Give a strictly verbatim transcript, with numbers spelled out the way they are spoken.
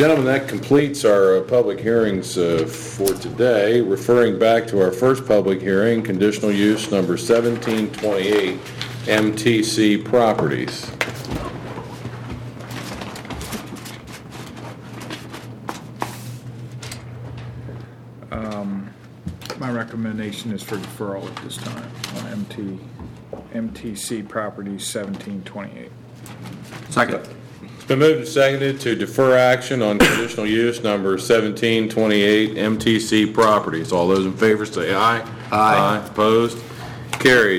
Gentlemen, that completes our uh, public hearings uh, for today. Referring back to our first public hearing, conditional use number seventeen twenty-eight, M T C Properties. My recommendation is for deferral at this time on M T, M T C Properties seventeen twenty-eight. Second. It's been moved and seconded to defer action on conditional use number seventeen twenty-eight, M T C Properties. All those in favor say aye. Aye. Opposed? Carried.